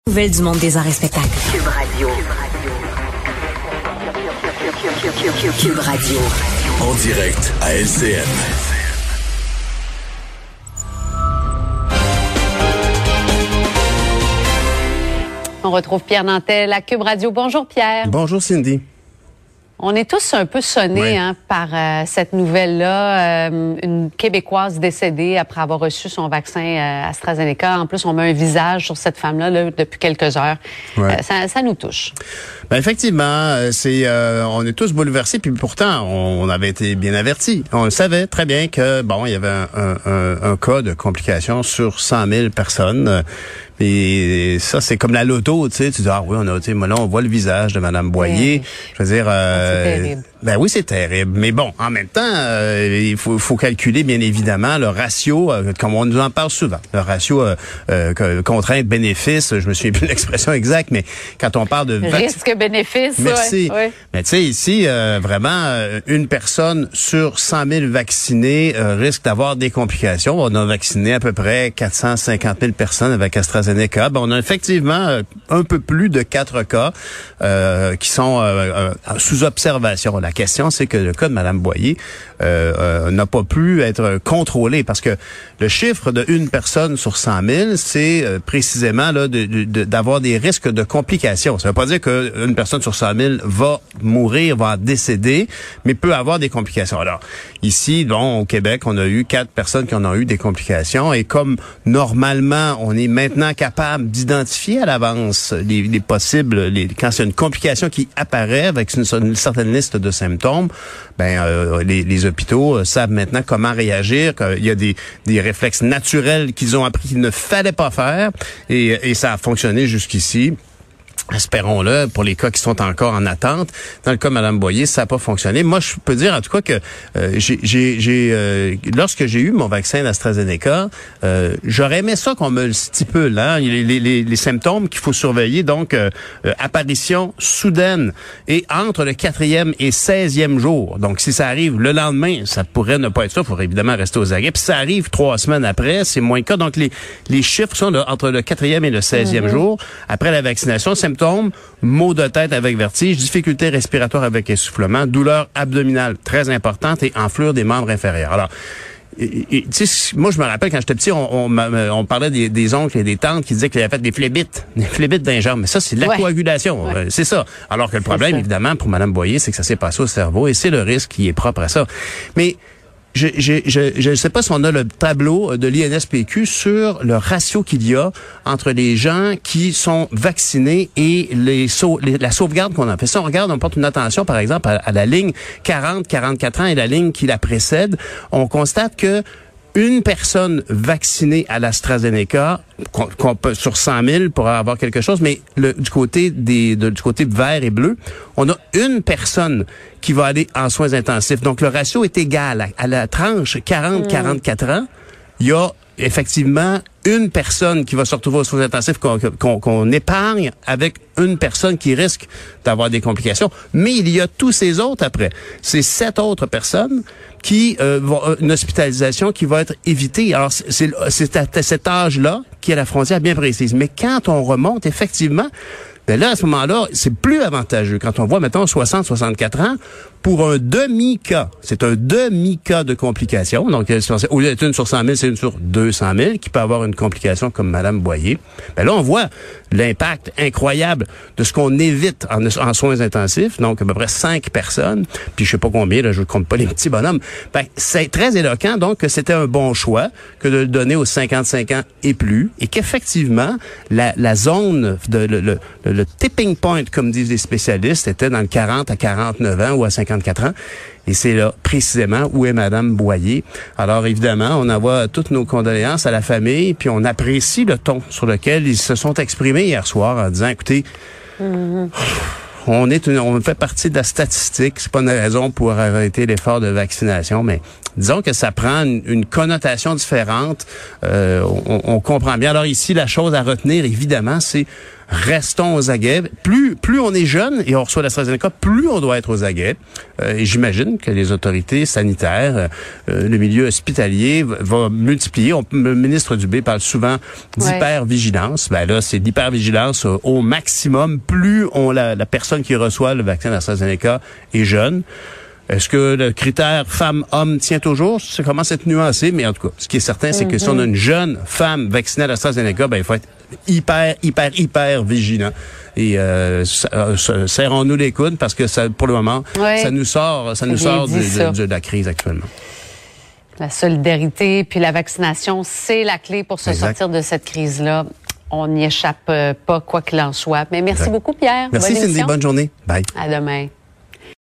Nouvelles du monde des arts et spectacles. Cube Radio. Cube Radio. En direct à LCN. On retrouve Pierre Nantel à Cube Radio. Bonjour Pierre. Bonjour Cindy. On est tous un peu sonnés par cette nouvelle-là. Une Québécoise décédée après avoir reçu son vaccin AstraZeneca. En plus, on met un visage sur cette femme-là depuis quelques heures. Ouais. Ça nous touche. Ben effectivement, on est tous bouleversés. Puis pourtant, on avait été bien avertis. On le savait très bien que il y avait un cas de complications sur 100 000 personnes. Et ça, c'est comme la loto, tu sais. Tu dis, là, on voit le visage de Mme Boyer. Oui. Je veux dire, c'est terrible. Ben oui, c'est terrible. Mais bon, en même temps, il faut calculer, bien évidemment, le ratio, comme on nous en parle souvent. Le ratio contrainte-bénéfice, je me souviens plus de l'expression exacte, mais quand on parle de... Risque-bénéfice, merci. Ouais. Mais tu sais, ici, vraiment, une personne sur 100 000 vaccinés risque d'avoir des complications. On a vacciné à peu près 450 000 personnes avec AstraZeneca. Ben, on a effectivement un peu plus de 4 cas qui sont sous observation. La question, c'est que le cas de Mme Boyer n'a pas pu être contrôlé parce que le chiffre de une personne sur 100 000, c'est précisément là d'avoir des risques de complications. Ça veut pas dire qu'une personne sur 100 000 va mourir, va décéder, mais peut avoir des complications. Alors, ici, au Québec, on a eu 4 personnes qui en ont eu des complications et comme normalement, on est maintenant capable d'identifier à l'avance les possibles, quand c'est une complication qui apparaît avec une certaine liste de symptômes, les hôpitaux savent maintenant comment réagir, qu'il y a des réflexes naturels qu'ils ont appris qu'il ne fallait pas faire et ça a fonctionné jusqu'ici. Espérons-le, pour les cas qui sont encore en attente. Dans le cas de Mme Boyer, ça n'a pas fonctionné. Moi, je peux dire en tout cas que lorsque j'ai eu mon vaccin d'AstraZeneca, j'aurais aimé ça qu'on me le stipule. Hein? Les symptômes qu'il faut surveiller, donc apparition soudaine et entre le 4e et 16e jour. Donc, si ça arrive le lendemain, ça pourrait ne pas être ça. Il faudrait évidemment rester aux aguets. Puis ça arrive 3 semaines après, c'est moins le cas. Donc, les chiffres sont là, entre le 4e et le 16e jour. Après la vaccination, symptômes, maux de tête avec vertige, difficultés respiratoires avec essoufflement, douleur abdominale très importante et enflure des membres inférieurs. Alors, moi, je me rappelle, quand j'étais petit, on parlait des oncles et des tantes qui disaient qu'ils avaient fait des phlébites dans les jambes. Mais ça, c'est de la coagulation. Ouais. C'est ça. Alors que le problème, évidemment, pour Mme Boyer, c'est que ça s'est passé au cerveau et c'est le risque qui est propre à ça. Mais je ne sais pas si on a le tableau de l'INSPQ sur le ratio qu'il y a entre les gens qui sont vaccinés et la sauvegarde qu'on a fait. Si on regarde, on porte une attention, par exemple, à la ligne 40-44 ans et la ligne qui la précède, on constate que une personne vaccinée à l'AstraZeneca, qu'on peut sur 100 000 pour avoir quelque chose, mais du côté vert et bleu, on a une personne qui va aller en soins intensifs. Donc, le ratio est égal. À la tranche 40-44 ans, il y a effectivement une personne qui va se retrouver aux soins intensifs qu'on épargne avec une personne qui risque d'avoir des complications. Mais il y a tous ces autres après. C'est 7 autres personnes qui vont une hospitalisation qui va être évitée. Alors, c'est à cet âge-là qui est la frontière bien précise. Mais quand on remonte, effectivement, là, à ce moment-là, c'est plus avantageux. Quand on voit, mettons, 60-64 ans, pour un demi-cas, c'est un demi-cas de complication. Donc, au lieu d'être une sur 100 000, c'est une sur 200 000 qui peut avoir une complication comme Mme Boyer. Là, on voit l'impact incroyable de ce qu'on évite en soins intensifs. Donc, à peu près 5 personnes. Puis, je sais pas combien, là, je ne compte pas les petits bonhommes. C'est très éloquent, donc, que c'était un bon choix que de le donner aux 55 ans et plus. Et qu'effectivement, la zone, le tipping point, comme disent les spécialistes, était dans le 40 à 49 ans ou à 54 ans. Et c'est là, précisément, où est Mme Boyer. Alors, évidemment, on envoie toutes nos condoléances à la famille, puis on apprécie le ton sur lequel ils se sont exprimés hier soir en disant, écoutez, on fait partie de la statistique. C'est pas une raison pour arrêter l'effort de vaccination, mais disons que ça prend une connotation différente. On comprend bien. Alors ici, la chose à retenir, évidemment, c'est restons aux aguets. Plus on est jeune et on reçoit l'AstraZeneca, plus on doit être aux aguets. Et j'imagine que les autorités sanitaires, le milieu hospitalier va multiplier. Le ministre Dubé parle souvent d'hypervigilance. Ben là, c'est d'hypervigilance au maximum. Plus la personne qui reçoit le vaccin d'AstraZeneca est jeune. Est-ce que le critère femme-homme tient toujours? Ça commence à être nuancé, mais en tout cas, ce qui est certain, c'est que si on a une jeune femme vaccinée à l'AstraZeneca, ben il faut être hyper vigilant. Et serrons-nous les coudes parce que ça, pour le moment, ça nous sort de la crise actuellement. La solidarité puis la vaccination, c'est la clé pour se sortir de cette crise-là. On n'y échappe pas, quoi qu'il en soit. Mais merci beaucoup, Pierre. Merci, Cindy. Bonne journée. Bye. À demain.